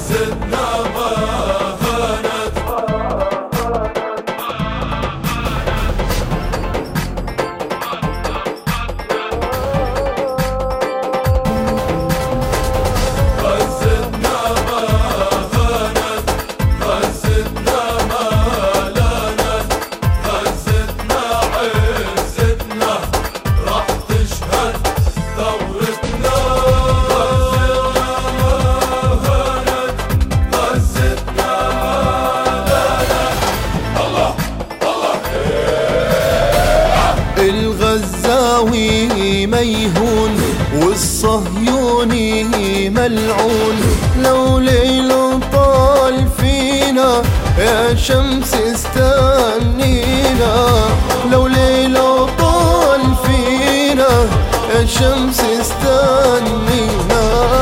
غزتنا ما هانت. غزتنا ما هانت، غزتنا ما لانت، غزتنا عزتنا راح تشهد ثورتنا. الغزاوي ميهون والصهيوني ملعون، لو ليل طال فينا يا شمس استنينا، لو ليل طال فينا يا شمس استنينا.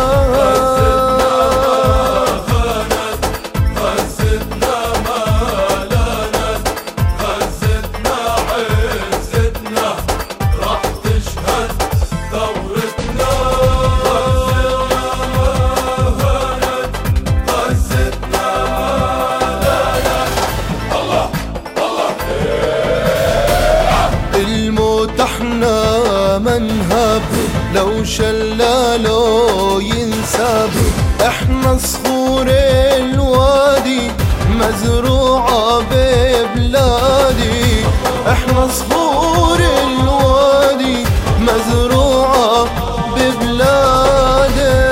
الموت احنا منهب لو شلالو ينساب، احنا صخور الوادي مزروعة ببلادي، احنا صخور الوادي مزروعة ببلادي.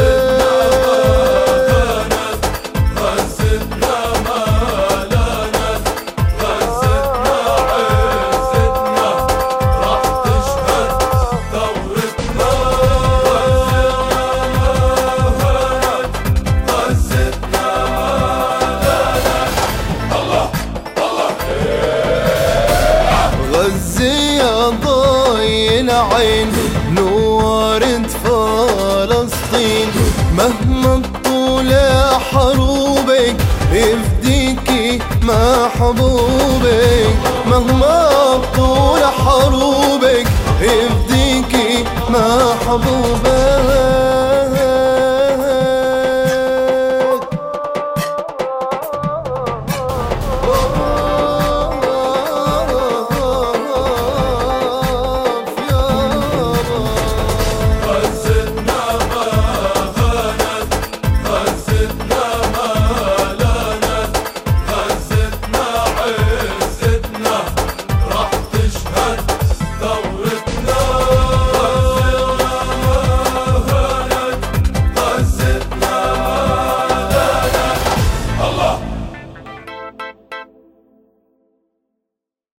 غزة ضاي العين نورت فلسطين، مهما طول حروبك يفديكي محبوبك، مهما طول حروبك يفديكي محبوبك.